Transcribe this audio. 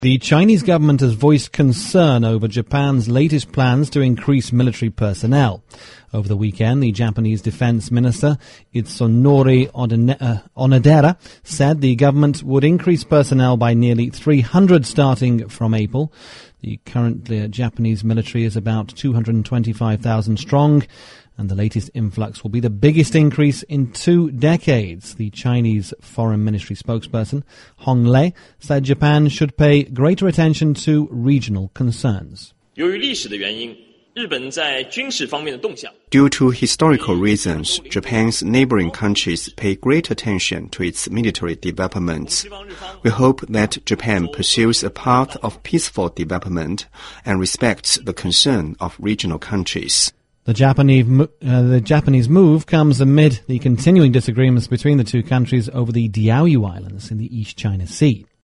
The Chinese government has voiced concern over Japan's latest plans to increase military personnel. Over the weekend, the Japanese Defense Minister, Itsunori Onodera, said the government would increase personnel by nearly 300 starting from April. The current Japanese military is about 225,000 strong, and the latest influx will be the biggest increase in 2 decades. The Chinese Foreign Ministry spokesperson, Hong Lei, said Japan should pay greater attention to regional concerns. Due to historical reasons, Japan's neighboring countries pay great attention to its military developments. We hope that Japan pursues a path of peaceful development and respects the concern of regional countries. The Japanese move comes amid the continuing disagreements between the two countries over the Diaoyu Islands in the East China Sea.